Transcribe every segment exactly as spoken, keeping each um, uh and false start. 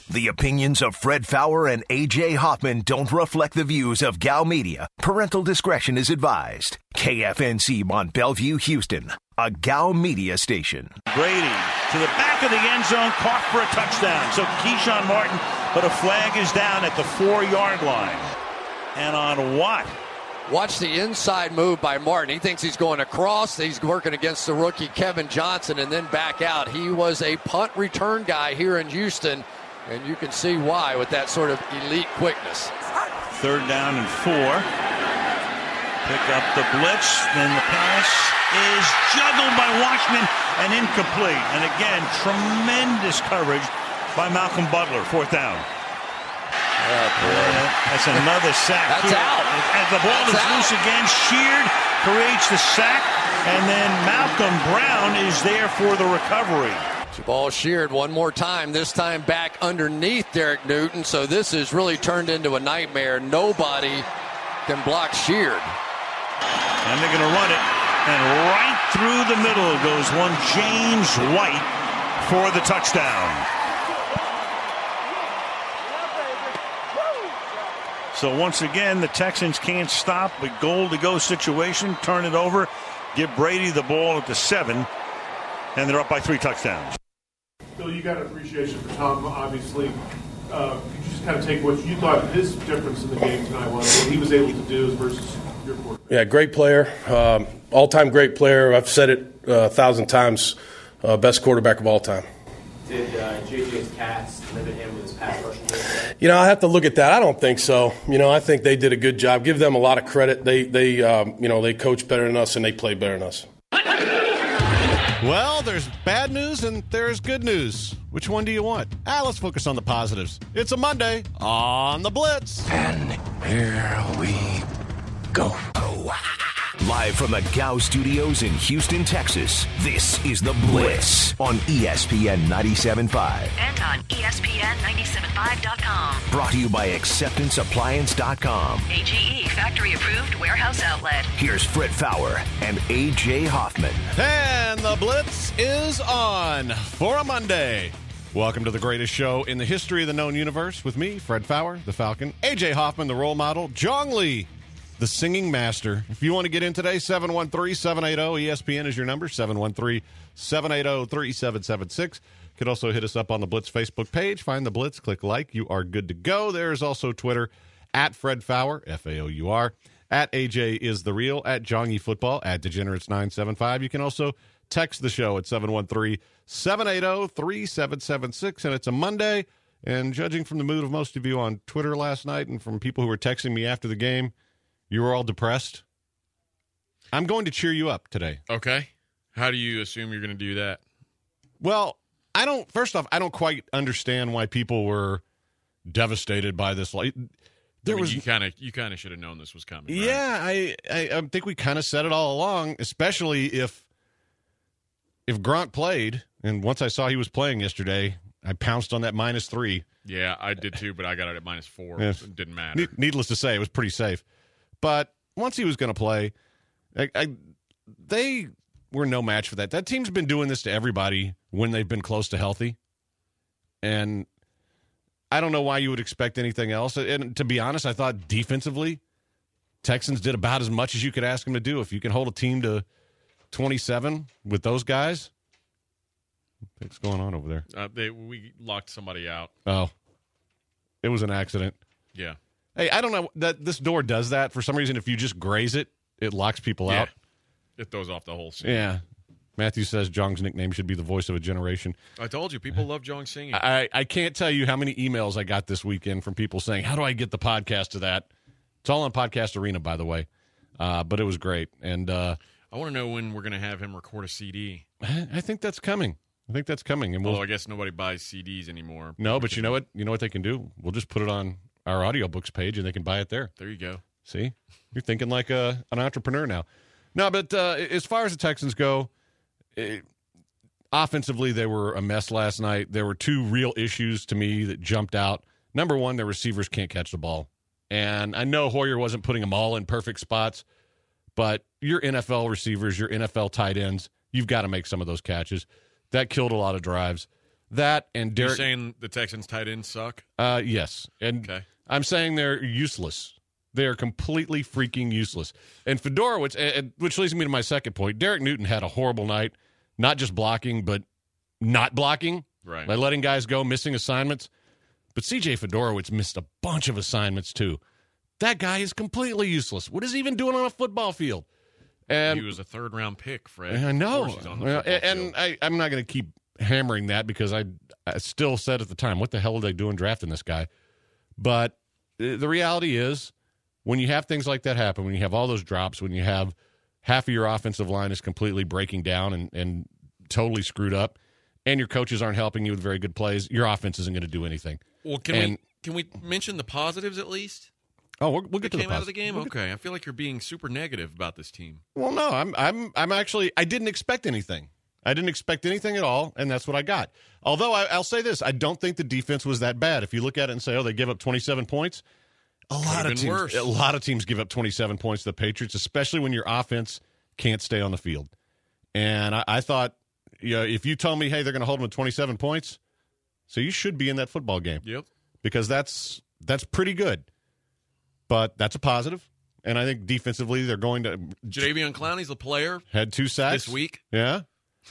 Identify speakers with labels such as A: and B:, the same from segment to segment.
A: The opinions of Fred Faour and A J Hoffman don't reflect the views of Gal Media. Parental discretion is advised. K F N C Mont Bellevue, Houston, a Gal Media station.
B: Brady to the back of the end zone, caught for a touchdown. So Keyshawn Martin, but a flag is down at the four-yard line. And on what?
C: Watch the inside move by Martin. He thinks he's going across. He's working against the rookie Kevin Johnson and then back out. He was a punt return guy here in Houston, and you can see why with that sort of elite quickness.
B: Third down and four. Pick up the blitz. Then the pass is juggled by Watchman and incomplete. And again, tremendous coverage by Malcolm Butler. Fourth down.
C: Oh, boy.
B: That's another sack.
C: That's
B: here.
C: out.
B: And the ball
C: That's
B: is
C: out.
B: loose again. Sheared creates the sack. And then Malcolm Brown is there for the recovery.
C: Ball sheared one more time, this time back underneath Derek Newton. So this has really turned into a nightmare. Nobody can block Sheared.
B: And they're going to run it. And right through the middle goes one James White for the touchdown. So once again, the Texans can't stop. A goal-to-go situation. Turn it over. Give Brady the ball at the seven. And they're up by three touchdowns.
D: Bill, you got an appreciation for Tom, obviously. Uh, could you just kind of take what you thought his difference in the game tonight was, what he was able to do versus your quarterback?
E: Yeah, great player. Um, all-time great player. I've said it uh, a thousand times. Uh, best quarterback of all time.
F: Did uh, J J's Cats limit him with his pass rushing game?
E: You know, I have to look at that. I don't think so. You know, I think they did a good job. Give them a lot of credit. They, they, um, you know, they coach better than us and they play better than us.
G: Well, there's bad news and there's good news. Which one do you want? Ah, let's focus on the positives. It's a Monday on the Blitz.
A: And here we go. Live from the Gow Studios in Houston, Texas, this is The Blitz on E S P N ninety-seven point five.
H: And on E S P N ninety-seven point five dot com.
A: Brought to you by acceptance appliance dot com.
H: A G E factory-approved warehouse outlet.
A: Here's Fred Faour and A J Hoffman.
G: And the Blitz is on for a Monday. Welcome to the greatest show in the history of the known universe with me, Fred Faour, the Falcon, A J Hoffman, the role model, Jong Lee, the singing master. If you want to get in today, seven one three, seven eight zero, E S P N is your number, seven one three, seven eight zero, three seven seven six. You could also hit us up on the Blitz Facebook page. Find the Blitz, click like. You are good to go. There's also Twitter, at Fred Faour, F A O U R, at A J is the real, at Jongy Football, at Degenerates nine seven five. You can also text the show at seven one three, seven eight zero, three seven seven six. And it's a Monday, and judging from the mood of most of you on Twitter last night and from people who were texting me after the game, you were all depressed. I'm going to cheer you up today.
I: Okay. How do you assume you're going to do that?
G: Well, I don't, first off, I don't quite understand why people were devastated by this. Like, there
I: I mean,
G: was,
I: you kind of you kind of should have known this was coming. Right?
G: Yeah, I, I, I think we kind of said it all along, especially if, if Grant played, and once I saw he was playing yesterday, I pounced on that minus three.
I: Yeah, I did too, but I got it at minus four.
G: Yeah.
I: It didn't matter.
G: Needless to say, it was pretty safe. But once he was going to play, I, I, they were no match for that. That team's been doing this to everybody when they've been close to healthy. And I don't know why you would expect anything else. And to be honest, I thought defensively, Texans did about as much as you could ask them to do. If you can hold a team to twenty-seven with those guys, what's going on over there?
I: Uh, they we locked somebody out.
G: Oh, it was an accident.
I: Yeah.
G: Hey, I don't know that this door does that for some reason. If you just graze it, it locks people
I: Yeah.
G: out.
I: It throws off the whole scene.
G: Yeah. Matthew says Jong's nickname should be the voice of a generation.
I: I told you, people love Jong singing.
G: I, I can't tell you how many emails I got this weekend from people saying, how do I get the podcast to that? It's all on Podcast Arena, by the way. Uh, but it was great. And uh,
I: I want to know when we're going to have him record a C D.
G: I, I think that's coming. I think that's coming. And we'll,
I: Although I guess nobody buys C Ds anymore.
G: No, but you know what? You know what they can do? We'll just put it on our audiobooks page, and they can buy it there.
I: There you go.
G: See? You're thinking like a, an entrepreneur now. No, but uh, as far as the Texans go, it, offensively, they were a mess last night. There were two real issues to me that jumped out. Number one, their receivers can't catch the ball. And I know Hoyer wasn't putting them all in perfect spots, but your N F L receivers, your N F L tight ends, you've got to make some of those catches. That killed a lot of drives. That and
I: You're
G: Derek.
I: saying the Texans tight ends suck?
G: Uh, yes, and
I: Okay.
G: I'm saying they're useless. They are completely freaking useless. And Fedorowicz, and, which leads me to my second point. Derek Newton had a horrible night, not just blocking, but not blocking,
I: Right.
G: by letting guys go, missing assignments. But C J Fedorowicz missed a bunch of assignments too. That guy is completely useless. What is he even doing on a football field? And
I: He was a third round pick, Fred.
G: I
I: Of
G: know.
I: course he's on the
G: Well,
I: football
G: and
I: field.
G: I, I'm not going to keep hammering that because I, I still said at the time, what the hell are they doing drafting this guy? But uh, the reality is, when you have things like that happen, when you have all those drops, when you have half of your offensive line is completely breaking down and, and totally screwed up, and your coaches aren't helping you with very good plays, your offense isn't going to do anything.
I: Well, can
G: and,
I: we can we mention the positives at least?
G: Oh, we'll, we'll get
I: that
G: to the
I: came out of the
G: positive.
I: game.
G: We'll get-
I: Okay, I feel like you're being super negative about this team.
G: Well, no, I'm I'm I'm actually I didn't expect anything. I didn't expect anything at all, and that's what I got. Although I, I'll say this, I don't think the defense was that bad. If you look at it and say, oh, they give up twenty-seven points, a lot
I: Could've
G: of
I: been
G: teams,
I: worse.
G: a lot of teams give up twenty-seven points to the Patriots, especially when your offense can't stay on the field. And I, I thought, you know, if you told me, hey, they're going to hold them with twenty-seven points, so you should be in that football game.
I: Yep.
G: Because that's that's pretty good. But that's a positive. And I think defensively they're going to
I: Jadeveon Clowney's the player
G: had two sacks
I: this week.
G: Yeah.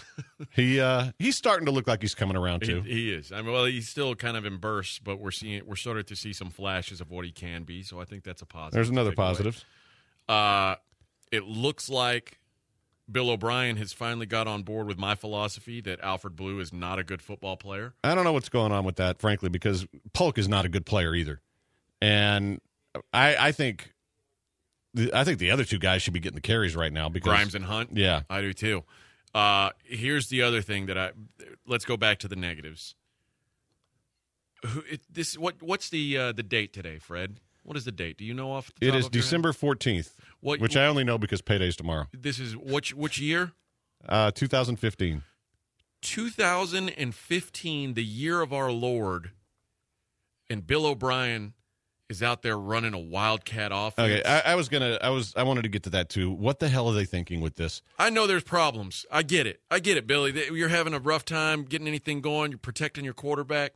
G: he uh, he's starting to look like he's coming around
I: He,
G: too.
I: he is. I mean, well, he's still kind of in bursts, but we're seeing we're starting to see some flashes of what he can be. So I think that's a positive.
G: There's
I: to
G: another
I: take away.
G: positive.
I: Uh, it looks like Bill O'Brien has finally got on board with my philosophy that Alfred Blue is not a good football player.
G: I don't know what's going on with that, frankly, because Polk is not a good player either, and I, I think, I think the other two guys should be getting the carries right now because
I: Grimes and Hunt.
G: Yeah,
I: I do too. Uh, here's the other thing that I let's go back to the negatives. Who, it, this what what's the uh, the date today, Fred? What is the date? Do you know off the
G: it
I: top
G: is
I: of your head?
G: December fourteenth,
I: What-
G: which I only know because payday's tomorrow.
I: This is which which year?
G: Uh, two thousand fifteen.
I: two thousand fifteen, the year of our Lord, and Bill O'Brien is out there running a wildcat offense.
G: Okay, I, I was gonna, I was, I wanted to get to that too. What the hell are they thinking with this?
I: I know there's problems. I get it. I get it, Billy. That You're having a rough time getting anything going. You're protecting your quarterback.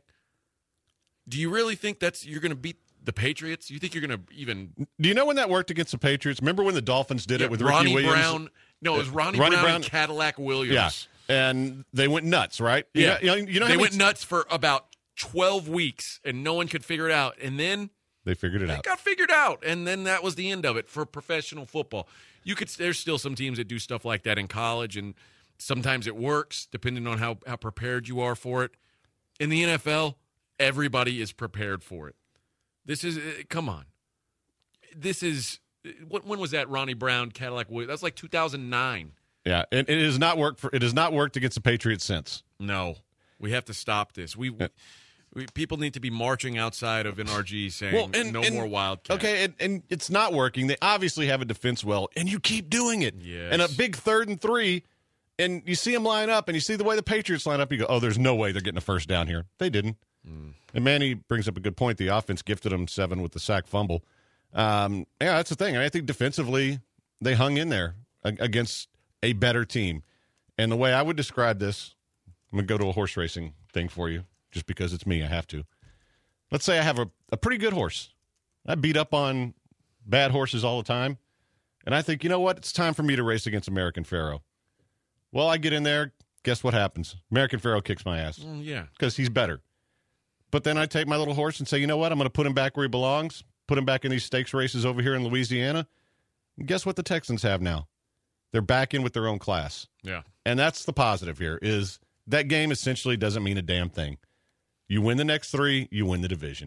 I: Do you really think that's you're going to beat the Patriots? You think you're going to even
G: Do you know when that worked against the Patriots? Remember when the Dolphins did
I: Yeah,
G: it with
I: Ronnie
G: Ricky Williams?
I: Brown? No, it was Ronnie,
G: Ronnie
I: Brown,
G: Brown-
I: and Cadillac Williams.
G: Yeah, and they went nuts, right? You
I: Yeah,
G: know- you know, you know how
I: they
G: many-
I: went nuts for about twelve weeks, and no one could figure it out. And then
G: They figured it
I: it
G: out.
I: got figured out, and then that was the end of it for professional football. You could there's still some teams that do stuff like that in college, and sometimes it works depending on how, how prepared you are for it. In the N F L, everybody is prepared for it. This is uh, come on. This is what when was that Ronnie Brown Cadillac Williams? That's like two thousand nine.
G: Yeah, and it has not worked for it has not worked against the Patriots since.
I: No, we have to stop this. We, we people need to be marching outside of N R G saying no more Wildcat.
G: Okay, and, and it's not working. They obviously have a defense well, and you keep doing it.
I: Yes.
G: And a big third and three, and you see them line up, and you see the way the Patriots line up, you go, oh, there's no way they're getting a first down here. They didn't.
I: Mm.
G: And Manny brings up a good point. The offense gifted them seven with the sack fumble. Um, yeah, that's the thing. I think defensively, they hung in there a- against a better team. And the way I would describe this, I'm going to go to a horse racing thing for you, just because it's me. I have to. Let's say I have a, a pretty good horse. I beat up on bad horses all the time. And I think, you know what? It's time for me to race against American Pharoah. Well, I get in there. Guess what happens? American Pharoah kicks my ass.
I: Mm, yeah.
G: Because he's better. But then I take my little horse and say, you know what? I'm going to put him back where he belongs. Put him back in these stakes races over here in Louisiana. And guess what the Texans have now? They're back in with their own class.
I: Yeah.
G: And that's the positive here is that game essentially doesn't mean a damn thing. You win the next three, you win the division.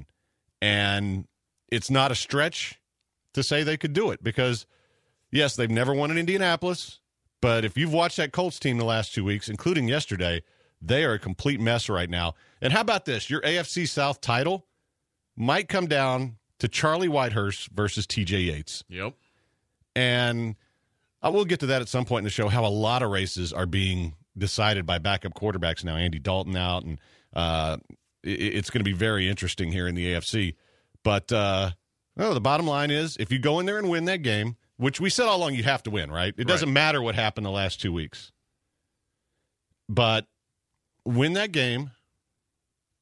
G: And it's not a stretch to say they could do it because, yes, they've never won in Indianapolis. But if you've watched that Colts team the last two weeks, including yesterday, they are a complete mess right now. And how about this? Your A F C South title might come down to Charlie Whitehurst versus T J Yates.
I: Yep.
G: And I will get to that at some point in the show, how a lot of races are being decided by backup quarterbacks now. Andy Dalton out, and uh, it, it's going to be very interesting here in the A F C. But uh, no, the bottom line is if you go in there and win that game, which we said all along you have to win, right? It doesn't
I: Right.
G: matter what happened the last two weeks. But win that game,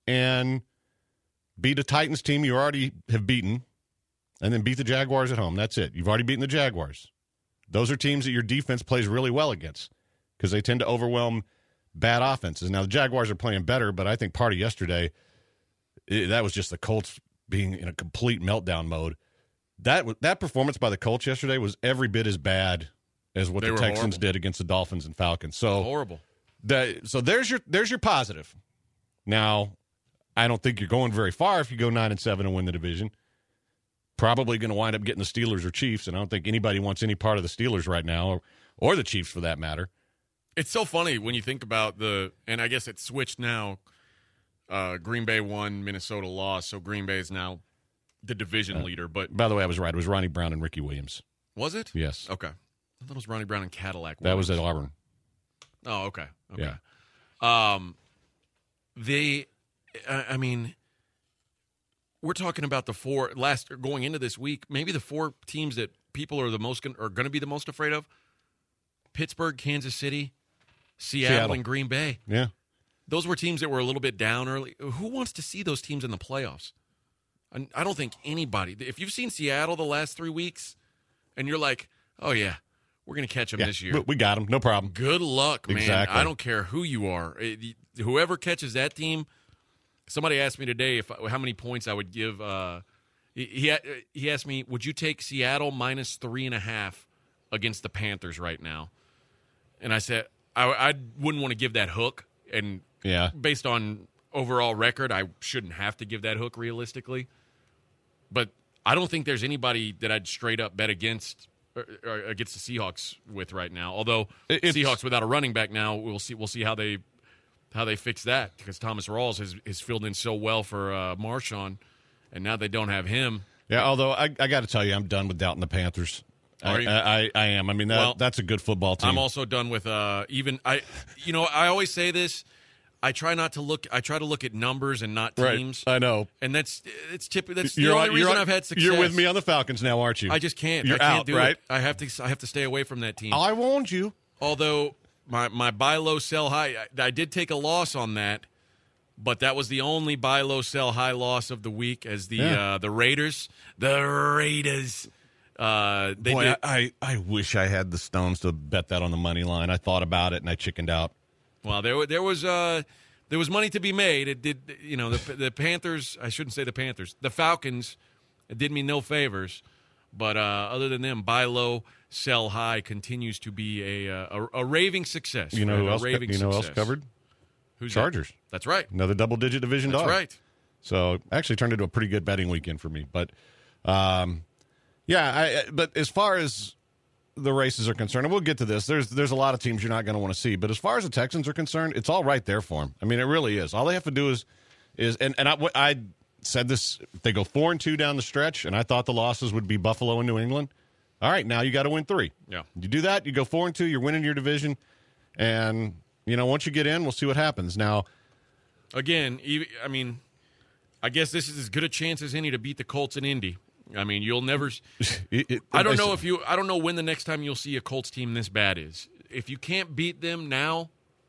G: and beat a Titans team you already have beaten, and then beat the Jaguars at home. That's it. You've already beaten the Jaguars. Those are teams that your defense plays really well against because they tend to overwhelm bad offenses. Now, the Jaguars are playing better, but I think part of yesterday, it, that was just the Colts being in a complete meltdown mode. That that performance by the Colts yesterday was every bit as bad as what
I: They
G: the
I: were
G: Texans
I: horrible.
G: did against the Dolphins and Falcons. So
I: Horrible.
G: That, so there's your there's your positive. Now, I don't think you're going very far if you go nine and seven and win the division. Probably going to wind up getting the Steelers or Chiefs, and I don't think anybody wants any part of the Steelers right now, or, or the Chiefs for that matter.
I: It's so funny when you think about the, and I guess it's switched now. Uh, Green Bay won, Minnesota lost, so Green Bay is now the division
G: Uh,
I: leader. But
G: By the way, I was right. It was Ronnie Brown and Ricky Williams.
I: was it?
G: Yes.
I: Okay. I thought it was Ronnie Brown and Cadillac.
G: That was
I: Williams.
G: at Auburn.
I: Oh, okay. Okay.
G: Yeah.
I: Um, they, I, I mean, we're talking about the four last going into this week. Maybe the four teams that people are the most gon- are going to be the most afraid of: Pittsburgh, Kansas City, Seattle,
G: Seattle.
I: and Green Bay.
G: Yeah.
I: Those were teams that were a little bit down early. Who wants to see those teams in the playoffs? I, I don't think anybody. If you've seen Seattle the last three weeks, and you're like, "Oh yeah, we're going to catch them
G: yeah.
I: this year."
G: We, we got them. No problem.
I: Good luck, man.
G: Exactly.
I: I don't care who you are. It- whoever catches that team. Somebody asked me today if how many points I would give. Uh, he he he asked me, would you take Seattle minus three and a half against the Panthers right now? And I said I, I wouldn't want to give that hook. And
G: Yeah.
I: based on overall record, I shouldn't have to give that hook realistically. But I don't think there's anybody that I'd straight up bet against or, or against the Seahawks with right now. Although
G: It's-
I: Seahawks without a running back now, we'll see. We'll see how they how they fix that because Thomas Rawls has, has filled in so well for uh, Marshawn, and now they don't have him.
G: Yeah, although I, I got to tell you, I'm done with doubting the Panthers.
I: Are
G: I,
I: you?
G: I, I, I am. I mean, that,
I: Well,
G: that's a good football team.
I: I'm also done with uh, even I. You know, I always say this. I try not to look. I try to look at numbers and not
G: right.
I: teams.
G: I know.
I: And that's it's typically that's the
G: You're
I: only
G: on-
I: reason
G: you're on-
I: I've had success.
G: You're with me on the Falcons now, aren't you?
I: I just can't.
G: You're
I: I can't
G: out,
I: do
G: right?
I: it. I have to. I have to stay away from that team.
G: I warned you.
I: Although my my buy low, sell high, I, I did take a loss on that, but that was the only buy low, sell high loss of the week. As the
G: Yeah.
I: uh, the Raiders, the Raiders, uh, they
G: Boy,
I: did.
G: I, I, I wish I had the stones to bet that on the money line. I thought about it and I chickened out.
I: Well, there wa- there was uh, there was money to be made. It did, you know, the the Panthers. I shouldn't say the Panthers. The Falcons. It did me no favors. But uh, other than them, buy low, sell high continues to be a a, a raving success.
G: You know
I: Fred,
G: who
I: a
G: else? co-
I: raving
G: You know who else
I: success.
G: covered?
I: Who's that?
G: Chargers.
I: That's right.
G: Another double-digit division
I: That's
G: dog.
I: right.
G: So actually turned into a pretty good betting weekend for me. But um, yeah, I, I- but as far as the races are concerned, and we'll get to this. There's there's a lot of teams you're not going to want to see. But as far as the Texans are concerned, it's all right there for them. I mean, it really is. All they have to do is is and and I, I said this. They go four and two down the stretch, and I thought the losses would be Buffalo and New England. All right, now you got to win three.
I: Yeah.
G: You do that, you go four and two, you're winning your division, and you know once you get in, we'll see what happens. Now,
I: Again, even- I mean, I guess this is as good a chance as any to beat the Colts in Indy. I mean, you'll never.
G: it, it,
I: I don't know if you. I don't know when the next time you'll see a Colts team this bad is. If you can't beat them now,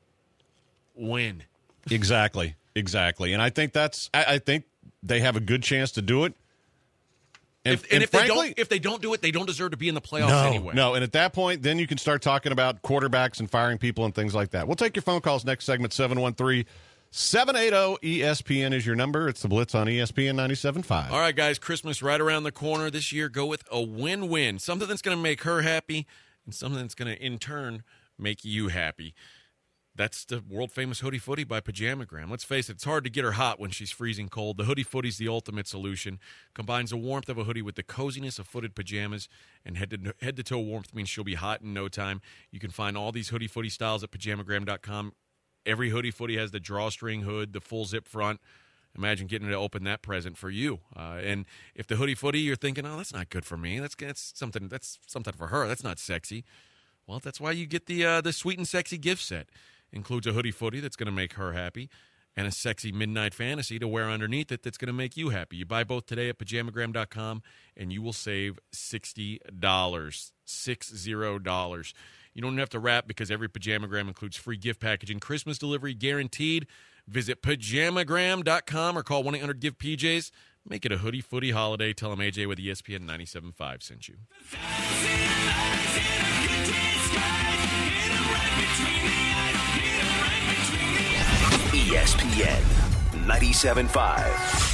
I: win.
G: Exactly, exactly, and I think that's. I, I think they have a good chance to do it. And
I: If, and if
G: frankly,
I: they don't, if they don't do it, they don't deserve to be in the playoffs
G: no,
I: anyway.
G: no, and at that point, then you can start talking about quarterbacks and firing people and things like that. We'll take your phone calls next segment. seven one three, seven eight zero, E S P N is your number. It's the Blitz on E S P N ninety-seven point five.
I: All right, guys, Christmas right around the corner this year. Go with a win-win, something that's going to make her happy and something that's going to, in turn, make you happy. That's the world-famous Hoodie Footy by Pajamagram. Let's face it, it's hard to get her hot when she's freezing cold. The Hoodie Footy's the ultimate solution. Combines the warmth of a hoodie with the coziness of footed pajamas, and head-to- head-to-toe warmth means she'll be hot in no time. You can find all these Hoodie Footy styles at pajamagram dot com. Every Hoodie Footy has the drawstring hood, the full zip front. Imagine getting to open that present for you. Uh, and if the Hoodie Footy, you're thinking, oh, that's not good for me. That's, that's something. That's something for her. That's not sexy. Well, that's why you get the uh, the sweet and sexy gift set. Includes a Hoodie Footy that's going to make her happy and a sexy midnight fantasy to wear underneath it that's going to make you happy. You buy both today at pajamagram dot com and you will save sixty dollars. Six zero dollars. You don't have to wrap because every Pajamagram includes free gift packaging, Christmas delivery guaranteed. Visit pajamagram dot com or call one eight hundred give P Js. Make it a hoodie footy holiday. Tell them A J with E S P N ninety-seven point five sent you.
A: E S P N ninety-seven point five.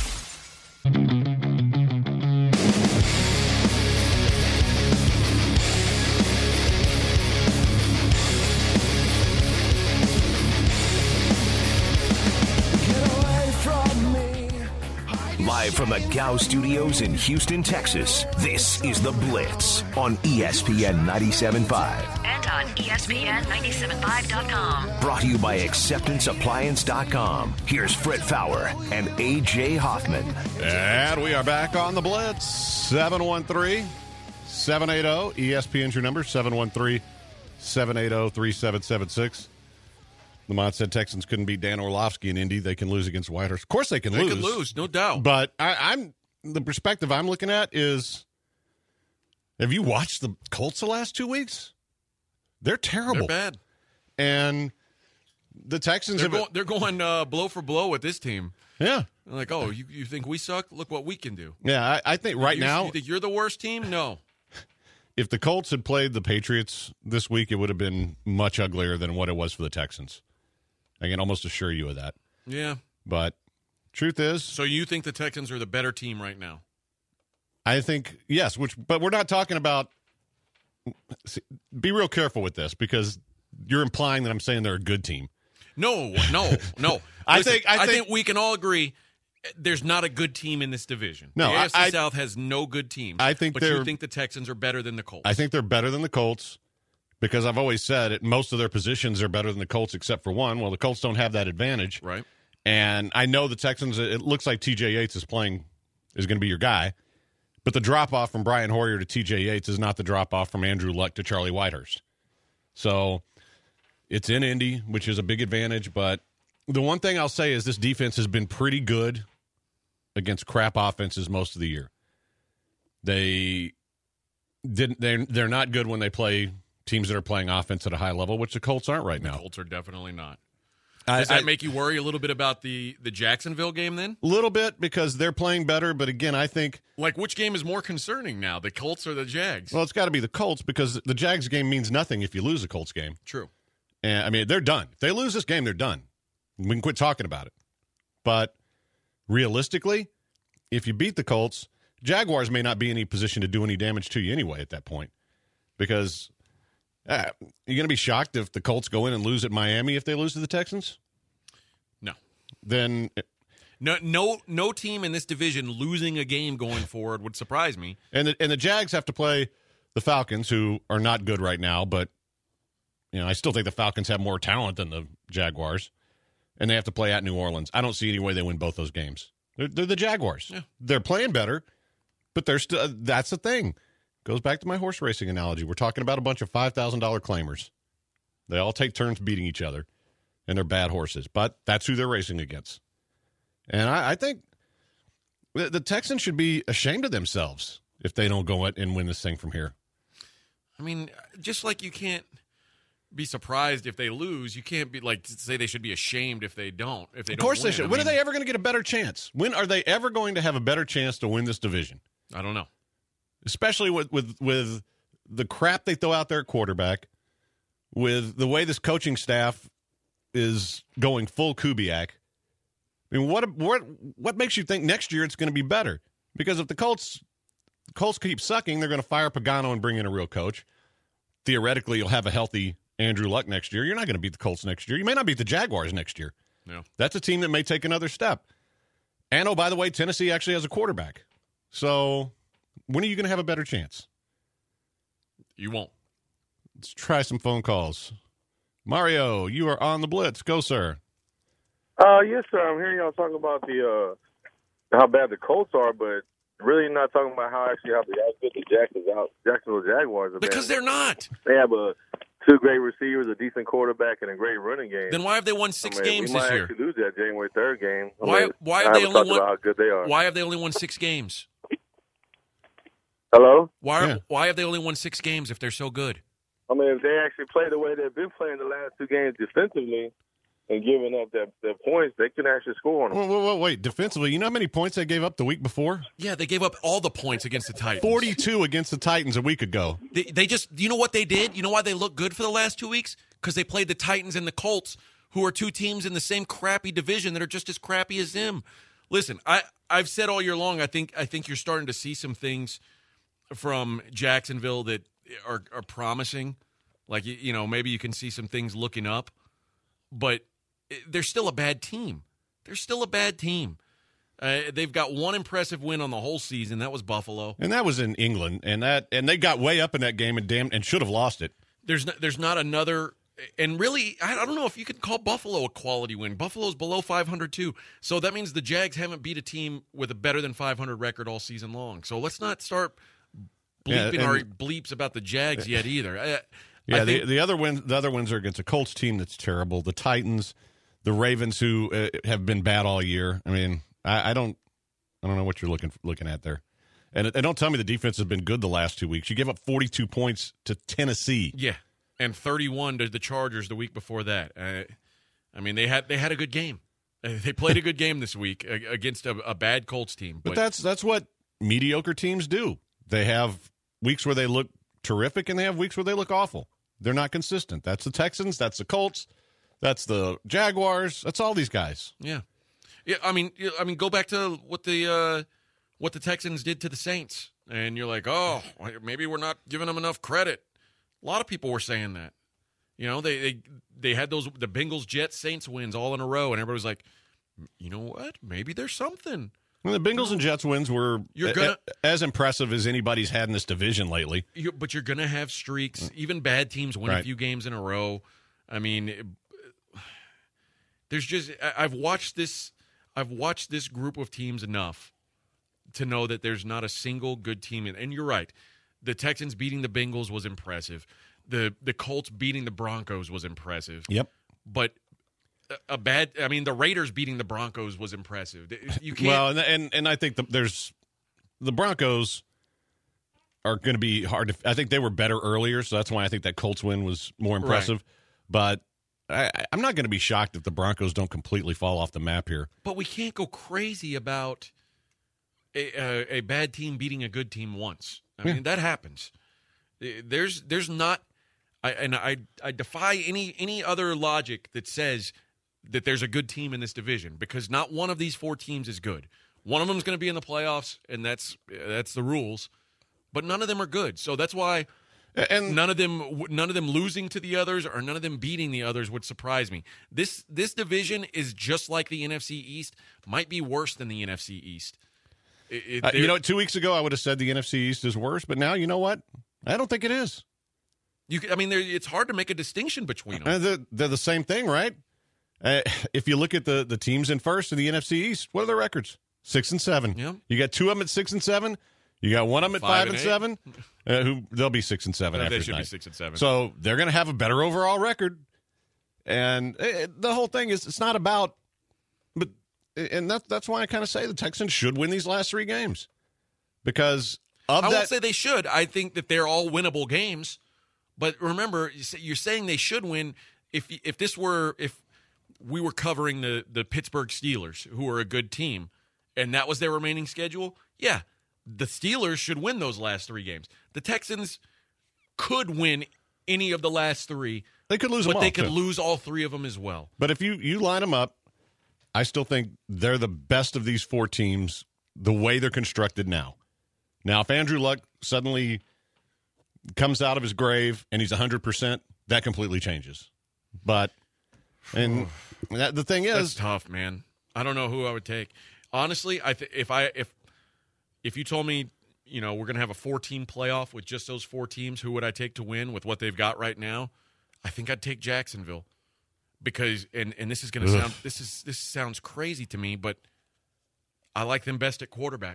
A: Live from the Gow Studios in Houston, Texas, this is The Blitz on E S P N ninety-seven point five.
H: And on E S P N ninety-seven point five dot com.
A: Brought to you by acceptance appliance dot com. Here's Fred Fowler and A J Hoffman.
G: And we are back on The Blitz. seven one three, seven eight zero, E S P N's your number, seven one three, seven eight zero, three seven seven six. Lamont said Texans couldn't beat Dan Orlovsky in Indy. They can lose against Whitehurst. Of course they can
I: they
G: lose.
I: They can lose, no doubt.
G: But I, I'm the perspective I'm looking at is, have you watched the Colts the last two weeks? They're terrible.
I: They're bad.
G: And the Texans
I: they're
G: have
I: going, they're going uh, blow for blow with this team.
G: Yeah.
I: They're like, oh, you, you think we suck? Look what we can do.
G: Yeah, I, I think right
I: you,
G: now.
I: You think you're the worst team? No.
G: If the Colts had played the Patriots this week, it would have been much uglier than what it was for the Texans. I can almost assure you of that.
I: Yeah.
G: But truth is.
I: So you think the Texans are the better team right now?
G: I think, yes, which, but we're not talking about. See, be real careful with this because you're implying that I'm saying they're a good team.
I: No, no, no.
G: I,
I: Listen,
G: think, I, think,
I: I think we can all agree there's not a good team in this division.
G: No,
I: the A F C
G: I,
I: South has no good teams.
G: I think
I: but you think the Texans are better than the Colts.
G: I think they're better than the Colts. Because I've always said it, most of their positions are better than the Colts except for one. Well, the Colts don't have that advantage.
I: Right.
G: And I know the Texans, it looks like T J Yates is playing, is going to be your guy. But the drop-off from Brian Hoyer to T J Yates is not the drop-off from Andrew Luck to Charlie Whitehurst. So it's in Indy, which is a big advantage. But the one thing I'll say is this defense has been pretty good against crap offenses most of the year. They didn't, they're, they're not good when they play teams that are playing offense at a high level, which the Colts aren't right now.
I: The Colts are definitely not.
G: I,
I: Does that
G: I,
I: make you worry a little bit about the, the Jacksonville game then?
G: A little bit because they're playing better, but again, I think...
I: Like, which game is more concerning now, the Colts or the Jags?
G: Well, it's got to be the Colts because the Jags game means nothing if you lose a Colts game.
I: True.
G: And I mean, they're done. If they lose this game, they're done. We can quit talking about it. But realistically, if you beat the Colts, Jaguars may not be in any position to do any damage to you anyway at that point because... Uh, you're going to be shocked if the Colts go in and lose at Miami if they lose to the Texans?
I: No.
G: Then
I: no, no, no team in this division losing a game going forward would surprise me.
G: And the, and the Jags have to play the Falcons, who are not good right now, but you know I still think the Falcons have more talent than the Jaguars, and they have to play at New Orleans. I don't see any way they win both those games. They're, they're the Jaguars.
I: Yeah.
G: They're playing better, but they're still. That's the thing. Goes back to my horse racing analogy. We're talking about a bunch of five thousand dollars claimers. They all take turns beating each other, and they're bad horses. But that's who they're racing against. And I, I think the, the Texans should be ashamed of themselves if they don't go and win this thing from here.
I: I mean, just like you can't be surprised if they lose, you can't be like say they should be ashamed if they don't. If they
G: of course
I: don't win.
G: they should.
I: I
G: When
I: mean,
G: are they ever going to get a better chance? When are they ever going to have a better chance to win this division?
I: I don't know.
G: Especially with, with with the crap they throw out there at quarterback, with the way this coaching staff is going full Kubiak. I mean, what what what makes you think next year it's going to be better? Because if the Colts the Colts keep sucking, they're going to fire Pagano and bring in a real coach. Theoretically, you'll have a healthy Andrew Luck next year. You're not going to beat the Colts next year. You may not beat the Jaguars next year.
I: Yeah.
G: That's a team that may take another step. And, oh, by the way, Tennessee actually has a quarterback. So when are you going to have a better chance?
I: You won't.
G: Let's try some phone calls. Mario, you are on the Blitz. Go, sir.
J: Uh, yes, sir. I'm hearing y'all talking about the uh, how bad the Colts are, but really not talking about how actually how, how good the Jacksonville, Jacksonville Jaguars are.
I: Because they're not.
J: They have a two great receivers, a decent quarterback, and a great running game.
I: Then why have they won six
J: I mean,
I: games
J: we
I: this
J: might
I: year?
J: actually lose that January third game. I
I: Why?
J: mean,
I: Why
J: I
I: have they
J: haven't
I: only
J: talked
I: won?
J: about how good they are.
I: Why have they only won six games?
J: Hello?
I: Why?
G: Yeah.
I: Why have they only won six games if they're so good?
J: I mean, if they actually play the way they've been playing the last two games defensively, and giving up that, that points, they can actually score on them.
G: Wait, wait, wait, wait. Defensively, you know how many points they gave up the week before?
I: Yeah, they gave up all the points against the Titans.
G: forty-two against the Titans a week ago.
I: They, they just, you know what they did? You know why they look good for the last two weeks? Because they played the Titans and the Colts, who are two teams in the same crappy division that are just as crappy as them. Listen, I, I've said all year long, I think I think you're starting to see some things from Jacksonville that are, are promising. Like, you know, maybe you can see some things looking up. But they're still a bad team. They're still a bad team. Uh, they've got one impressive win on the whole season. That was Buffalo,
G: and that was in England. And that and they got way up in that game and damn and should have lost it.
I: There's no, there's not another. And really, I don't know if you could call Buffalo a quality win. Buffalo's below five hundred too, so that means the Jags haven't beat a team with a better than five hundred record all season long. So let's not start bleeping
G: yeah,
I: our bleeps about the Jags yet either. I,
G: Yeah,
I: I think,
G: the the other wins the other wins are against a Colts team that's terrible, the Titans, the Ravens, who uh, have been bad all year. I mean, I, I don't I don't know what you're looking looking at there, and, and don't tell me the defense has been good the last two weeks. You gave up forty-two points to Tennessee,
I: yeah, and thirty-one to the Chargers the week before that. Uh, I mean, they had they had a good game. They played a good game this week against a, a bad Colts team.
G: But, but that's that's what mediocre teams do. They have weeks where they look terrific, and they have weeks where they look awful. They're not consistent. That's the Texans. That's the Colts. That's the Jaguars. That's all these guys.
I: Yeah, yeah. I mean, I mean, go back to what the uh, what the Texans did to the Saints, and you're like, oh, maybe we're not giving them enough credit. A lot of people were saying that. You know, they they they had those the Bengals, Jets, Saints wins all in a row, and everybody was like, you know what? Maybe there's something.
G: Well, the Bengals and Jets wins were
I: you're gonna,
G: a, as impressive as anybody's had in this division lately.
I: You're, but you're going to have streaks. Even bad teams win
G: right.
I: a few games in a row. I mean, there's just I've watched this. I've watched this group of teams enough to know that there's not a single good team. In, and you're right. The Texans beating the Bengals was impressive. The the Colts beating the Broncos was impressive.
G: Yep.
I: But a bad. I mean, the Raiders beating the Broncos was impressive. You can't.
G: Well, and and, and I think the, there's the Broncos are going to be hard to. I think they were better earlier, so that's why I think that Colts win was more impressive. Right. But I, I'm not going to be shocked if the Broncos don't completely fall off the map here.
I: But we can't go crazy about a, a, a bad team beating a good team once. I
G: yeah.
I: mean, that happens. There's there's not. I, and I I defy any any other logic that says that there's a good team in this division, because not one of these four teams is good. One of them is going to be in the playoffs, and that's that's the rules. But none of them are good, so that's why and none of them none of them losing to the others or none of them beating the others would surprise me. This this division is just like the N F C East, might be worse than the N F C East. It, it,
G: uh, you know, two weeks ago I would have said the N F C East is worse, but now you know what? I don't think it is.
I: You, I mean, it's hard to make a distinction between them.
G: Uh, they're, they're the same thing, right? Uh, if you look at the, the teams in first in the N F C East, what are their records? Six and seven.
I: Yeah.
G: You got two of them at six and seven. You got one of them at five, five and, and seven. Uh, who they'll be six and seven.
I: No,
G: after
I: they should
G: tonight.
I: be six and seven.
G: So they're going to have a better overall record. And uh, the whole thing is, it's not about. But and that's that's why I kind of say the Texans should win these last three games, because of
I: I
G: that.
I: won't say they should. I think that they're all winnable games. But remember, you're saying they should win. If if this were if we were covering the, the Pittsburgh Steelers, who are a good team, and that was their remaining schedule, yeah, the Steelers should win those last three games. The Texans could win any of the last three.
G: They could lose
I: but
G: them all,
I: they could
G: too.
I: lose all three of them as well.
G: But if you, you line them up, I still think they're the best of these four teams the way they're constructed now. Now, if Andrew Luck suddenly comes out of his grave and he's one hundred percent, that completely changes. But and that, the thing is,
I: that's tough, man. I don't know who I would take. Honestly, I th- if I if if you told me, you know, we're going to have a four-team playoff with just those four teams, who would I take to win with what they've got right now? I think I'd take Jacksonville. Because and, and this is going to sound this is this sounds crazy to me, but I like them best at quarterback.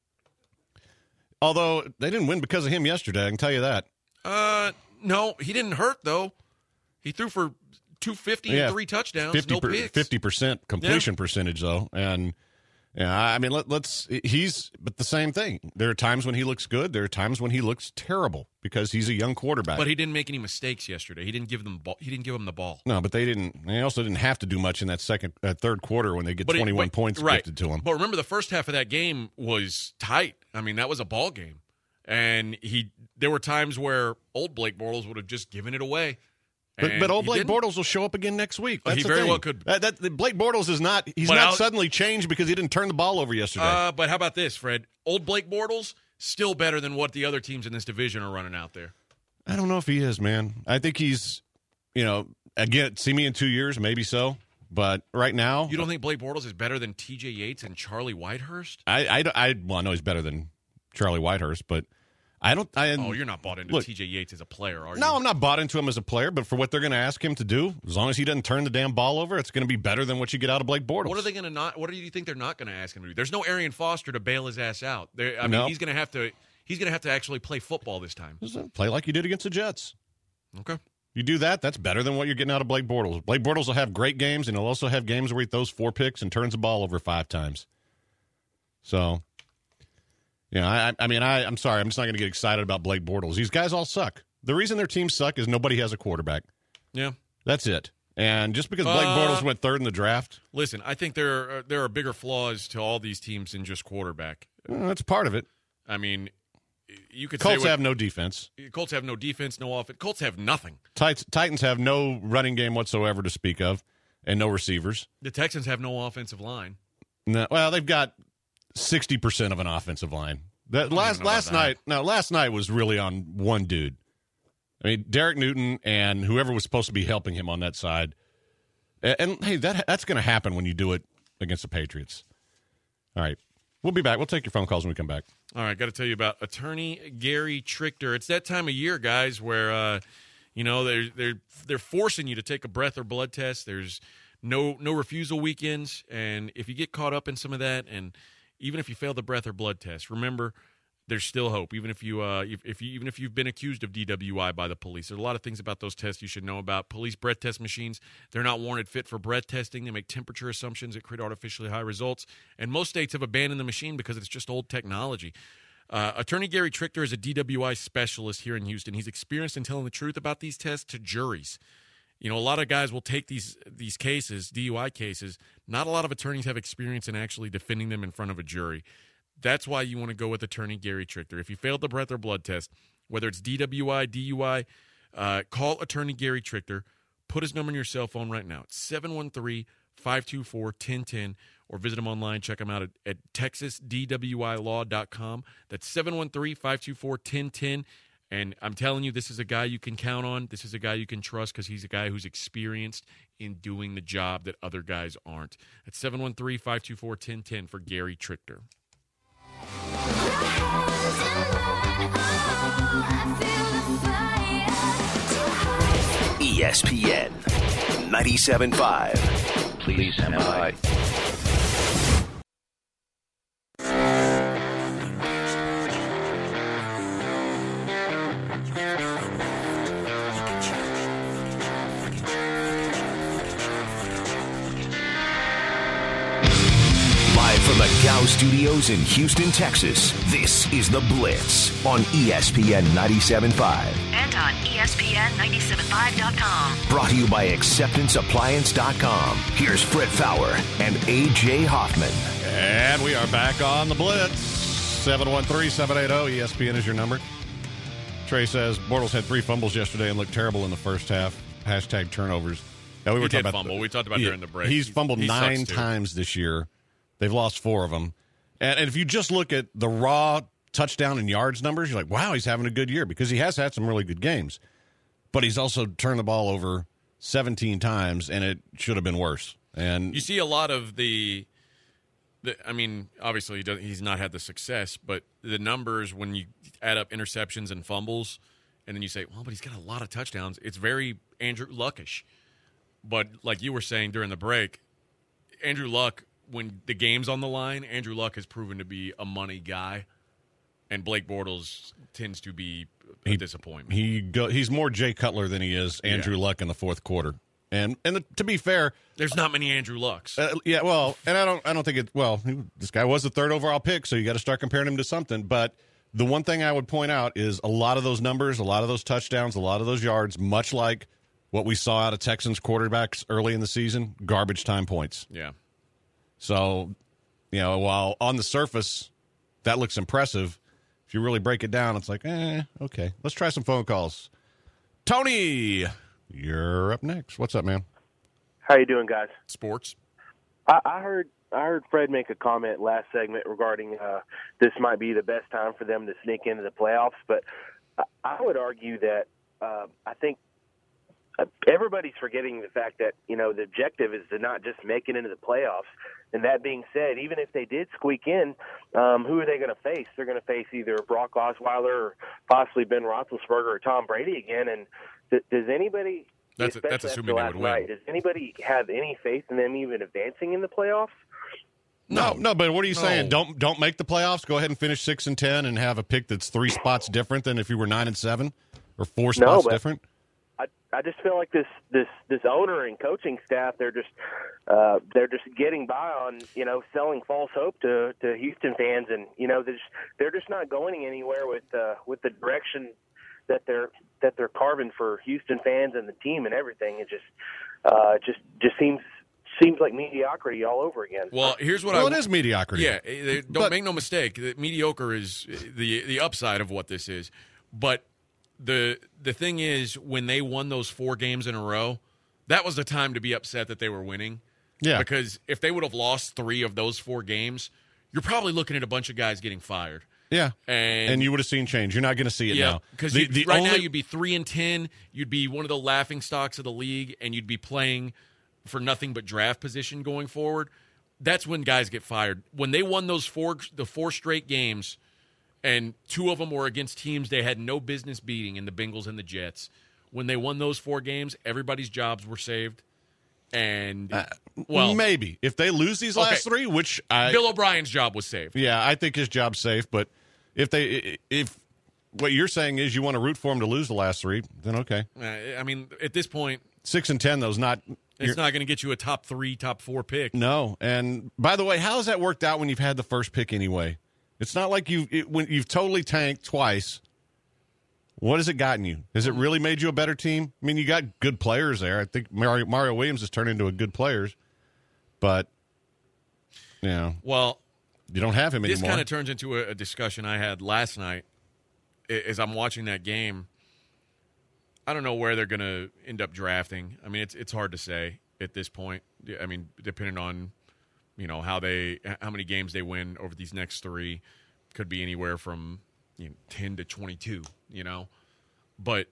G: Although they didn't win because of him yesterday, I can tell you that.
I: Uh, no, he didn't hurt though. He threw for two fifty
G: yeah,
I: and three touchdowns,
G: fifty
I: no picks.
G: Fifty percent completion
I: yeah.
G: percentage though, and Yeah, I mean, let, let's. He's, but the same thing. There are times when he looks good. There are times when he looks terrible because he's a young quarterback.
I: But he didn't make any mistakes yesterday. He didn't give them. Ball, he didn't give them the ball.
G: No, but they didn't. They also didn't have to do much in that second, uh, third quarter when they get but twenty-one he, but, points
I: right.
G: gifted to them.
I: But remember, the first half of that game was tight. I mean, that was a ball game, and he. There were times where old Blake Bortles would have just given it away.
G: But, but old Blake Bortles will show up again next week. That's
I: he
G: the
I: very
G: thing.
I: well could.
G: That, that, Blake Bortles is not. He's
I: but
G: not
I: I'll,
G: suddenly changed because he didn't turn the ball over yesterday.
I: Uh, but how about this, Fred? Old Blake Bortles still better than what the other teams in this division are running out there.
G: I don't know if he is, man. I think he's, you know, again, see me in two years, maybe so. But right now,
I: you don't think Blake Bortles is better than T J Yates and Charlie Whitehurst?
G: I, I, I well, I know he's better than Charlie Whitehurst, but. I don't. I,
I: oh, you're not bought into T J Yates as a player, are you?
G: No, I'm not bought into him as a player, but for what they're going to ask him to do, as long as he doesn't turn the damn ball over, it's going to be better than what you get out of Blake Bortles.
I: What are they going to not? What do you think they're not going to ask him to do? There's no Arian Foster to bail his ass out. There, I mean,
G: no.
I: he's going to have to. He's going to have to actually play football this time.
G: Play like you did against the Jets.
I: Okay.
G: You do that, that's better than what you're getting out of Blake Bortles. Blake Bortles will have great games, and he'll also have games where he throws four picks and turns the ball over five times. So. Yeah, I, I mean, I, I'm sorry. I'm just not going to get excited about Blake Bortles. These guys all suck. The reason their teams suck is nobody has a quarterback.
I: Yeah.
G: That's it. And just because Blake
I: uh,
G: Bortles went third in the draft.
I: Listen, I think there are, there are bigger flaws to all these teams than just quarterback.
G: Well, that's part of it.
I: I mean, you could
G: Colts
I: say. Colts
G: have no defense.
I: Colts have no defense, no offense. Colts have nothing.
G: Titans, Titans have no running game whatsoever to speak of and no receivers.
I: The Texans have no offensive line.
G: No, well, they've got sixty percent of an offensive line. That last last night, no, last night was really on one dude. I mean, Derek Newton and whoever was supposed to be helping him on that side. And, and hey, that that's going to happen when you do it against the Patriots. All right, we'll be back. We'll take your phone calls when we come back.
I: All right, got to tell you about attorney Gary Trichter. It's that time of year, guys, where uh, you know they're they're they're forcing you to take a breath or blood test. There's no no refusal weekends, and if you get caught up in some of that, and even if you fail the breath or blood test, remember there's still hope. Even if you, uh, if, if you, even if you've been accused of D W I by the police, there's a lot of things about those tests you should know about. Police breath test machines, they're not warranted fit for breath testing. They make temperature assumptions that create artificially high results, and most states have abandoned the machine because it's just old technology. Uh, Attorney Gary Trichter is a D W I specialist here in Houston. He's experienced in telling the truth about these tests to juries. You know, a lot of guys will take these these cases, D U I cases. Not a lot of attorneys have experience in actually defending them in front of a jury. That's why you want to go with attorney Gary Trichter. If you failed the breath or blood test, whether it's D W I, D U I, uh, call attorney Gary Trichter. Put his number in your cell phone right now. It's seven one three, five two four, one zero one zero, or visit him online. Check him out at, at texas d w i law dot com. That's seven one three, five two four, one zero one zero. And I'm telling you, this is a guy you can count on. This is a guy you can trust because he's a guy who's experienced in doing the job that other guys aren't. That's seven one three, five two four, one zero one zero for Gary Trichter.
A: E S P N ninety-seven point five. Please stand by. From the Gow Studios in Houston, Texas, this is The Blitz on E S P N ninety-seven point five.
H: And on E S P N ninety-seven point five dot com.
A: Brought to you by acceptance appliance dot com. Here's Fred Fowler and A J Hoffman.
G: And we are back on The Blitz. seven one three, seven eight zero, E S P N is your number. Trey says, Bortles had three fumbles yesterday and looked terrible in the first half. Hashtag turnovers. Now, we were
I: he
G: talking
I: did
G: about
I: fumble.
G: The,
I: we talked about
G: he,
I: during the break.
G: He's fumbled
I: he
G: nine times this year. They've lost four of them. And, and if you just look at the raw touchdown and yards numbers, you're like, wow, he's having a good year because he has had some really good games. But he's also turned the ball over seventeen times, and it should have been worse. And
I: you see a lot of the, the I mean, obviously he doesn't, he's not had the success, but the numbers when you add up interceptions and fumbles, and then you say, well, but he's got a lot of touchdowns. It's very Andrew Luckish. But like you were saying during the break, Andrew Luck, when the game's on the line, Andrew Luck has proven to be a money guy, and Blake Bortles tends to be a
G: he,
I: disappointment.
G: He go, he's more Jay Cutler than he is Andrew
I: yeah.
G: Luck in the fourth quarter. And and the, to be fair,
I: there's not many Andrew Lucks.
G: Uh, yeah, well, and I don't I don't think it. Well, this guy was the third overall pick, so you got to start comparing him to something. But the one thing I would point out is a lot of those numbers, a lot of those touchdowns, a lot of those yards, much like what we saw out of Texans quarterbacks early in the season, garbage time points.
I: Yeah.
G: So, you know, while on the surface that looks impressive, if you really break it down, it's like, eh, okay. Let's try some phone calls. Tony, you're up next. What's up, man?
K: How you doing, guys?
I: Sports.
K: I, I heard I heard Fred make a comment last segment regarding uh, this might be the best time for them to sneak into the playoffs, but I, I would argue that uh, I think everybody's forgetting the fact that, you know, the objective is to not just make it into the playoffs. And that being said, even if they did squeak in, um, who are they going to face? They're going to face either Brock Osweiler or possibly Ben Roethlisberger or Tom Brady again. And th- does anybody –
I: That's, a, that's assuming they would win.
K: Night, does anybody have any faith in them even advancing in the playoffs?
G: No, no, but what are you
I: No.
G: saying? Don't don't make the playoffs. Go ahead and finish six and ten, and have a pick that's three spots different than if you were nine and seven, or four spots
K: no, but
G: different.
K: I I just feel like this this this owner and coaching staff, they're just uh, they're just getting by on, you know, selling false hope to, to Houston fans, and you know they're just, they're just not going anywhere with uh, with the direction that they're that they're carving for Houston fans and the team and everything. It just uh, just just seems. Seems like mediocrity all over again.
I: Well, here's what
G: well,
I: I.
G: it is mediocrity.
I: Yeah, they, don't
G: But-
I: make no mistake. The mediocre is the the upside of what this is. But the the thing is, when they won those four games in a row, that was the time to be upset that they were winning.
G: Yeah.
I: Because if they would have lost three of those four games, you're probably looking at a bunch of guys getting fired.
G: Yeah,
I: And,
G: and you would have seen change. You're not going to see it
I: yeah,
G: now.
I: because
G: The- the
I: right
G: only-
I: now you'd be three and ten. You'd be one of the laughing stocks of the league, and you'd be playing for nothing but draft position going forward. That's when guys get fired. When they won those four, the four straight games, and two of them were against teams they had no business beating, in the Bengals and the Jets. When they won those four games, everybody's jobs were saved. And
G: Uh,
I: well,
G: maybe if they lose these last
I: okay.
G: three, which I,
I: Bill O'Brien's job was saved.
G: yeah, I think his job's safe. But if they, if what you're saying is you want to root for him to lose the last three, then okay.
I: Uh, I mean, at this point,
G: Six and ten, though's not.
I: it's not going to get you a top three, top four pick.
G: No, and by the way, how has that worked out when you've had the first pick anyway? It's not like you've it, when you've totally tanked twice. What has it gotten you? Has it really made you a better team? I mean, you got good players there. I think Mario, Mario Williams has turned into a good player, but you know,
I: Well,
G: you don't have him
I: this
G: anymore.
I: kind of turns into a, a discussion I had last night a- as I'm watching that game. I don't know where they're going to end up drafting. I mean, it's it's hard to say at this point. I mean, depending on, you know, how they how many games they win over these next three, could be anywhere from, you know, ten to twenty-two. You know, but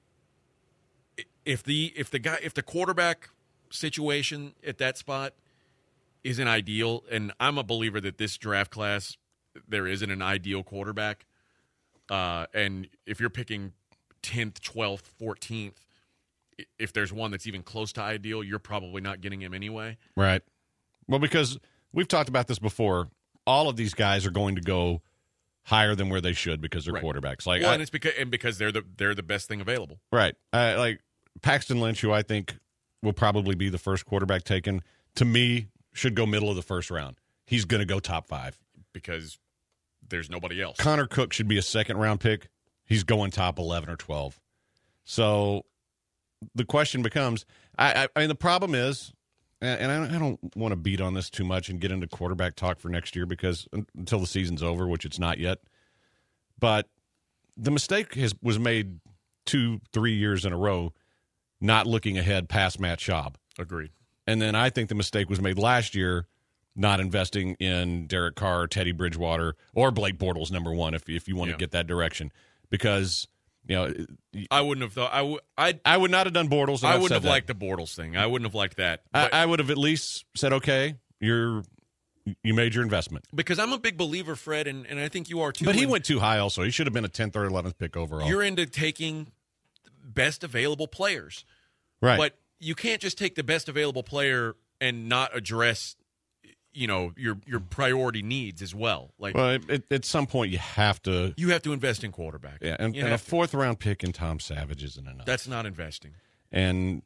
I: if the if the guy if the quarterback situation at that spot isn't ideal, and I'm a believer that this draft class there isn't an ideal quarterback, uh, and if you're picking tenth, twelfth, fourteenth, if there's one that's even close to ideal, you're probably not getting him anyway.
G: Right. Well, because we've talked about this before, all of these guys are going to go higher than where they should because they're
I: Right.
G: quarterbacks. Like,
I: Well,
G: I-
I: and it's because and because they're the they're the best thing available.
G: right. Uh, like Paxton Lynch, who I think will probably be the first quarterback taken, to me, should go middle of the first round. He's going to go top five.
I: Because there's nobody else.
G: Connor Cook should be a second round pick. He's going top eleven or twelve. So the question becomes, I, I, I mean, the problem is, and, and I, I don't want to beat on this too much and get into quarterback talk for next year because until the season's over, which it's not yet, but the mistake has was made two, three years in a row not looking ahead past Matt Schaub.
I: Agreed.
G: And then I think the mistake was made last year not investing in Derek Carr, Teddy Bridgewater, or Blake Bortles, number one, if if you want
I: Yeah.
G: to get that direction. Because, you know,
I: I wouldn't have thought I would I
G: I would not have done Bortles. and
I: I
G: I've
I: wouldn't
G: said
I: have
G: that.
I: liked the Bortles thing. I wouldn't have liked that.
G: I,
I: But-
G: I would have at least said, okay, you're you made your investment.
I: because I'm a big believer, Fred, and, and I think you are too.
G: But he
I: in-
G: went too high also. He should have been a tenth or eleventh pick overall.
I: You're into taking best available players.
G: right.
I: But you can't just take the best available player and not address, you know, your your priority needs as well. Like
G: well, it, it, at some point you have to.
I: you have to invest in quarterback.
G: Yeah, and,
I: You
G: and a
I: have to.
G: fourth round pick in Tom Savage isn't enough.
I: That's not investing.
G: And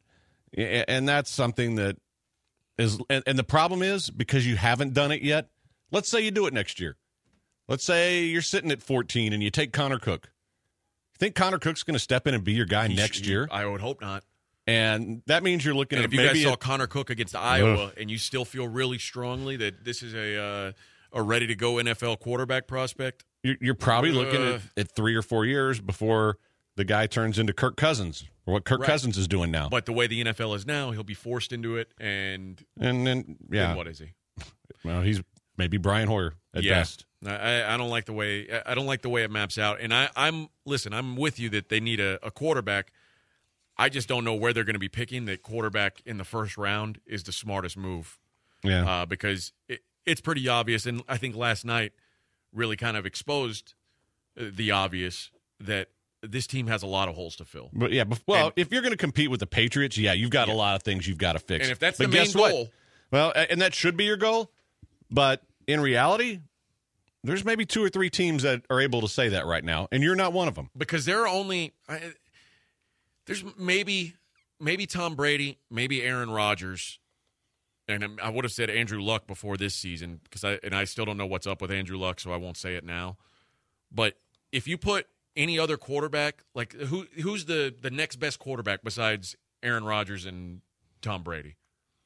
G: And that's something that is – and the problem is because you haven't done it yet, let's say you do it next year. Let's say you're sitting at fourteen and you take Connor Cook. You think Connor Cook's going to step in and be your guy
I: He
G: next
I: sh-
G: year?
I: I would hope not.
G: And that means you're looking
I: and
G: at
I: if you
G: maybe
I: guys saw
G: a,
I: Connor Cook against Iowa, and you still feel really strongly that this is a uh, a ready to go N F L quarterback prospect,
G: you're, you're probably
I: uh,
G: looking at, at three or four years before the guy turns into Kirk Cousins or what Kirk
I: Right.
G: Cousins is doing now.
I: But the way the N F L is now, he'll be forced into it, and
G: and then yeah,
I: then what is he?
G: Well, he's maybe Brian Hoyer at
I: yeah.
G: best.
I: I, I don't like the way I don't like the way it maps out. And I, I'm listen. I'm with you that they need a, a quarterback. I just don't know where they're going to be picking. That quarterback in the first round is the smartest move.
G: Yeah,
I: uh, because it, it's pretty obvious, and I think last night really kind of exposed the obvious that this team has a lot of holes to fill.
G: But yeah, but, well,
I: and,
G: if you're going to compete with the Patriots, yeah, you've got
I: yeah.
G: a lot of things you've got to fix.
I: And if that's
G: but
I: the main
G: guess what?
I: goal,
G: well, and that should be your goal. But in reality, there's maybe two or three teams that are able to say that right now, and you're not one of them.
I: Because there are only I, there's maybe maybe Tom Brady, maybe Aaron Rodgers, and I would have said Andrew Luck before this season because I and I still don't know what's up with Andrew Luck, so I won't say it now. But if you put any other quarterback, like who who's the the next best quarterback besides Aaron Rodgers and Tom Brady?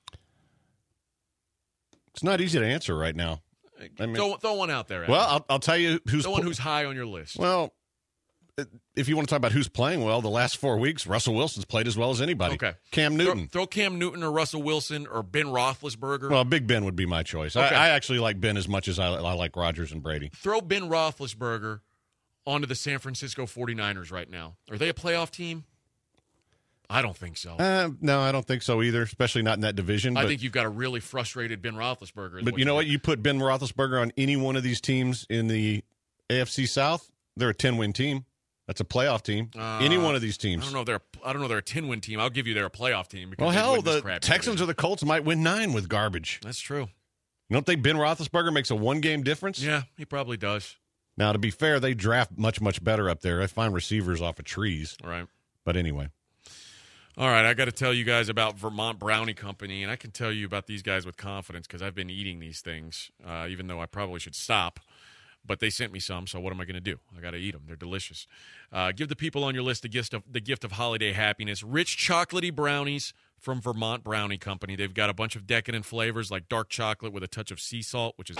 G: It's not easy to answer right now. I mean,
I: throw, throw one out there. Adam.
G: Well, I'll, I'll tell you who's
I: the one who's high on your list.
G: Well, if you want to talk about who's playing well, the last four weeks, Russell Wilson's played as well as anybody.
I: Okay,
G: Cam Newton.
I: Throw, throw Cam Newton or Russell Wilson or Ben Roethlisberger.
G: Well, Big Ben would be my choice.
I: Okay.
G: I, I actually like Ben as much as I, I like Rodgers and Brady.
I: Throw Ben Roethlisberger onto the San Francisco forty-niners right now. Are they a playoff team? I don't think so.
G: Uh, no, I don't think so either, especially not in that division.
I: I
G: but,
I: think you've got a really frustrated Ben Roethlisberger.
G: But you know what? You put Ben Roethlisberger on any one of these teams in the A F C South, they're a ten-win team. That's a playoff team.
I: Uh,
G: any one of these teams.
I: I don't know. They're a, I don't know. They're a ten-win team. I'll give you they're a playoff team. Because
G: Well,
I: they
G: hell,
I: win this
G: the
I: crappy
G: Texans
I: division.
G: or the Colts might win nine with garbage.
I: That's true.
G: You don't think Ben Roethlisberger makes a one-game difference?
I: Yeah, he probably does.
G: Now, to be fair, they draft much, much better up there. I find receivers off of trees.
I: Right.
G: But anyway.
I: All right, I got to tell you guys about Vermont Brownie Company, and I can tell you about these guys with confidence because I've been eating these things, uh, even though I probably should stop. But they sent me some, so what am I going to do? I got to eat them. They're delicious. Uh, give the people on your list the gift of the gift of holiday happiness. Rich chocolatey brownies from Vermont Brownie Company. They've got a bunch of decadent flavors like dark chocolate with a touch of sea salt, which is.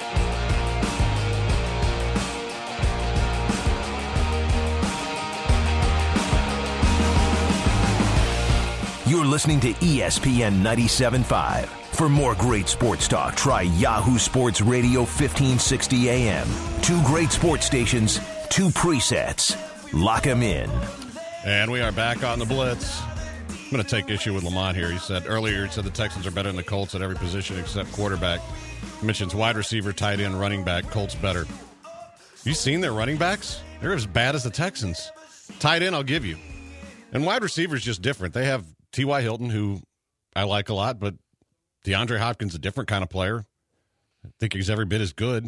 A: You're listening to E S P N ninety-seven point five. For more great sports talk, try Yahoo Sports Radio fifteen sixty A M. Two great sports stations, two presets. Lock 'em in.
G: And we are back on the Blitz. I'm going to take issue with Lamont here. He said earlier, he said the Texans are better than the Colts at every position except quarterback. He mentions wide receiver, tight end, running back. Colts better. You seen their running backs? They're as bad as the Texans. Tight end, I'll give you. And wide receiver is just different. They have T Y. Hilton, who I like a lot, but DeAndre Hopkins is a different kind of player. I think he's every bit as good.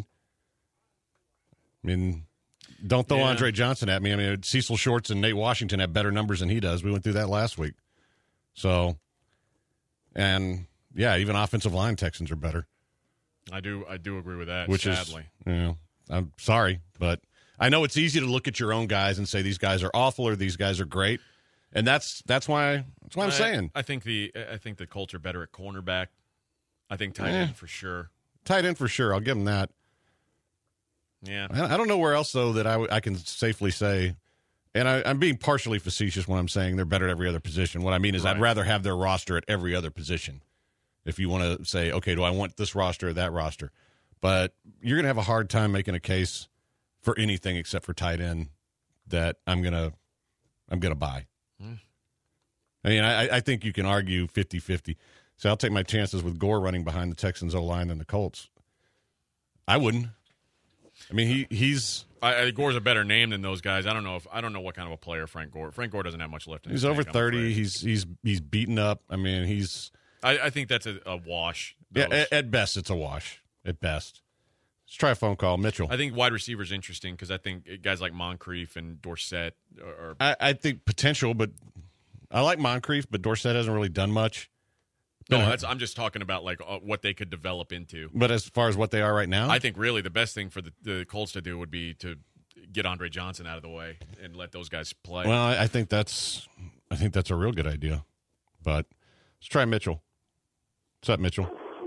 G: I mean, don't throw
I: Yeah.
G: Andre Johnson at me. I mean, Cecil Shorts and Nate Washington have better numbers than he does. We went through that last week. So, and yeah, even offensive line Texans are better.
I: I do I do agree with that,
G: Which
I: sadly.
G: is, you know, I'm sorry, but I know it's easy to look at your own guys and say these guys are awful or these guys are great. And that's that's why that's what I'm
I: I,
G: saying.
I: I think the I think the Colts are better at cornerback. I think tight
G: Eh.
I: end for sure.
G: Tight end for sure. I'll give them that.
I: Yeah.
G: I I don't know where else, though, that I, w- I can safely say, and I, I'm being partially facetious when I'm saying they're better at every other position. What I mean is
I: Right.
G: I'd rather have their roster at every other position. If you want to say, okay, do I want this roster or that roster? But you're going to have a hard time making a case for anything except for tight end that I'm going to I'm gonna buy.
I: Hmm.
G: I mean, I, I think you can argue fifty-fifty. So I'll take my chances with Gore running behind the Texans O-line than the Colts. I wouldn't. I mean, he he's
I: I, I, Gore's a better name than those guys. I don't know if I don't know what kind of a player Frank Gore. Frank Gore doesn't have much left in his
G: he's over
I: tank, I'm
G: thirty.
I: afraid.
G: He's he's he's beaten up. I mean, he's
I: I, I think that's a, a wash.
G: yeah.
I: Those-
G: At, at best, it's a wash. At best, let's try a phone call, Mitchell.
I: I think wide receiver is interesting because I think guys like Moncrief and Dorsett are.
G: I, I think potential, but I like Moncrief, but Dorsett hasn't really done much.
I: No,
G: Been-
I: that's, I'm just talking about like uh, what they could develop into.
G: But as far as what they are right now,
I: I think really the best thing for the, the Colts to do would be to get Andre Johnson out of the way and let those guys play.
G: well, I, I think that's I think that's a real good idea. But let's try Mitchell. What's up, Mitchell?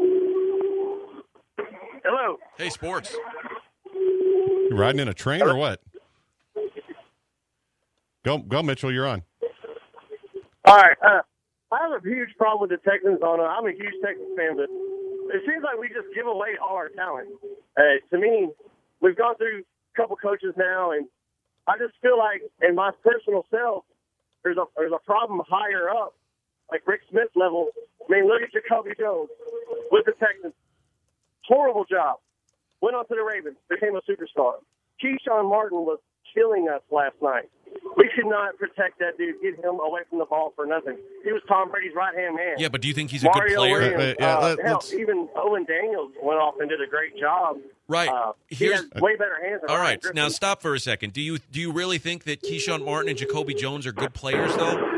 L: Hello.
I: Hey, sports.
G: You riding in a train or what? Go, go, Mitchell. You're on.
L: All right. Uh, I have a huge problem with the Texans. On, uh, I'm a huge Texans fan, but it seems like we just give away all our talent. Uh, to me, we've gone through a couple coaches now, and I just feel like, in my personal self, there's a there's a problem higher up, like Rick Smith level. I mean, look at Jacoby Jones with the Texans. Horrible job. Went on to the Ravens, became a superstar. Keyshawn Martin was killing us last night. We could not protect that dude, get him away from the ball for nothing. He was Tom Brady's right-hand man.
I: Yeah, but do you think he's a
L: Mario
I: good player?
L: Williams,
G: Wait, wait, yeah,
L: uh,
G: let-
L: hell,
G: let's-
L: even Owen Daniels went off and did a great job.
I: Right.
L: Uh, he
I: Here's
L: has way better hands than
I: all
L: Ryan
I: right.
L: Griffin.
I: Now stop for a second. Do you do you really think that Keyshawn Martin and Jacoby Jones are good players, though?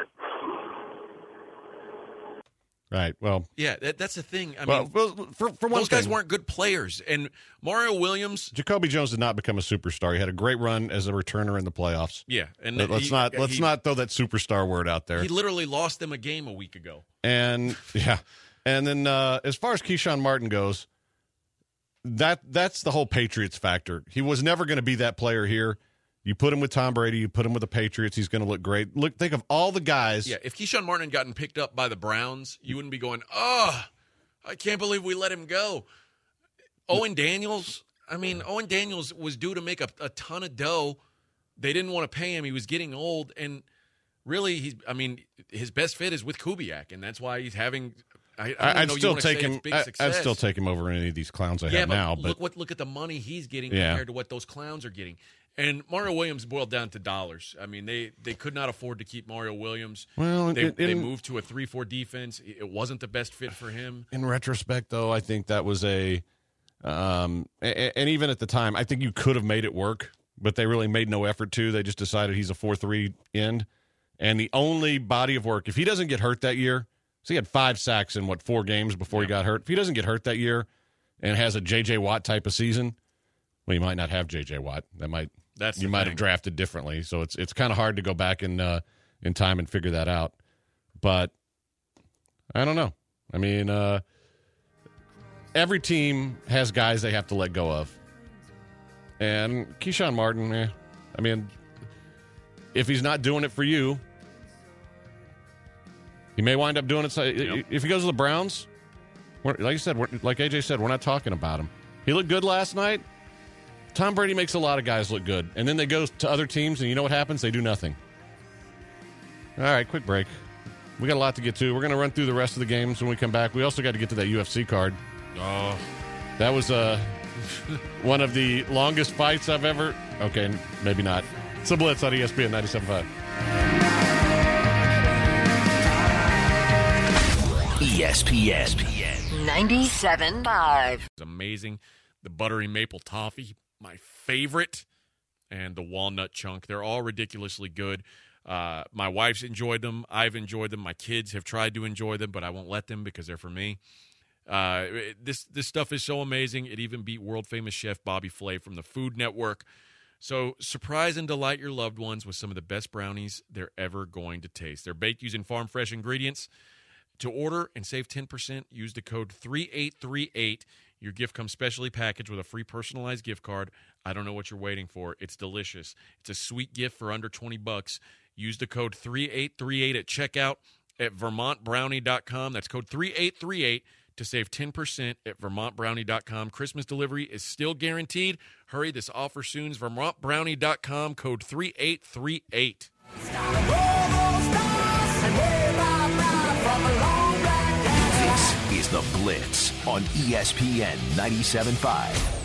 G: Right. Well,
I: Yeah, that, that's the thing. I
G: well,
I: mean,
G: well, for for one
I: those guys
G: thing,
I: weren't good players, and Mario Williams.
G: Jacoby Jones did not become a superstar. He had a great run as a returner in the playoffs.
I: Yeah, and
G: Let- let's
I: he-
G: not let's
I: he-
G: not throw that superstar word out there.
I: He literally lost them a game a week ago.
G: And yeah, and then uh, as far as Keyshawn Martin goes, that that's the whole Patriots factor. He was never going to be that player here. You put him with Tom Brady, you put him with the Patriots, he's going to look great. Look, think of all the guys.
I: Yeah, if Keyshawn Martin had gotten picked up by the Browns, you wouldn't be going, oh, I can't believe we let him go. Owen Daniels, I mean, Owen Daniels was due to make a, a ton of dough. They didn't want to pay him. He was getting old. And really, he's, I mean, his best fit is with Kubiak, and that's why he's having I, I don't
G: I'd
I: know
G: still
I: you wanna
G: take
I: say
G: him.
I: it's big
G: I,
I: success.
G: I'd still take him over any of these clowns I
I: yeah,
G: have
I: but
G: now. But
I: look what look at the money he's getting
G: Yeah.
I: compared to what those clowns are getting. And Mario Williams boiled down to dollars. I mean, they, they could not afford to keep Mario Williams.
G: Well,
I: they,
G: in-
I: they
G: in-
I: moved to a three four defense. It wasn't the best fit for him.
G: in retrospect, though, I think that was a, um, a- and even at the time, I think you could have made it work, but they really made no effort to. They just decided he's a four three end, and the only body of work, if he doesn't get hurt that year, so he had five sacks in what four games before he got hurt. If he doesn't get hurt that year, and has a J J Watt type of season, well, you might not have J J Watt. That might
I: That's
G: you
I: the
G: might
I: thing.
G: have drafted differently. So it's it's kind of hard to go back in uh, in time and figure that out. But I don't know. I mean, uh, every team has guys they have to let go of, and Keyshawn Martin. Eh, I mean, if he's not doing it for you, he may wind up doing it.
I: Yep.
G: If he goes to the Browns, we're, like you said, we're, like A J said, we're not talking about him. He looked good last night. Tom Brady makes a lot of guys look good. And then they go to other teams, and you know what happens? They do nothing. All right, quick break. We got a lot to get to. We're going to run through the rest of the games when we come back. We also got to get to that U F C card.
I: Oh,
G: That was uh, one of the longest fights I've ever... Okay, maybe not. It's the Blitz on E S P N ninety-seven point five.
A: E S P N.
H: ninety-seven point five.
I: it's amazing. The buttery maple toffee, my favorite, and the walnut chunk. They're all ridiculously good. Uh, my wife's enjoyed them. I've enjoyed them. My kids have tried to enjoy them, but I won't let them because they're for me. Uh, this this stuff is so amazing. It even beat world-famous chef Bobby Flay from the Food Network. So surprise and delight your loved ones with some of the best brownies they're ever going to taste. They're baked using farm-fresh ingredients. To order and save ten percent, use the code three eight three eight. Your gift comes specially packaged with a free personalized gift card. I don't know what you're waiting for. It's delicious. It's a sweet gift for under twenty bucks. Use the code three eight three eight at checkout at vermont brownie dot com. That's code three eight three eight to save ten percent at vermont brownie dot com. Christmas delivery is still guaranteed. Hurry, this offer soon is vermont brownie dot com, code three eight three eight.
A: This is The Blitz on E S P N ninety-seven point five.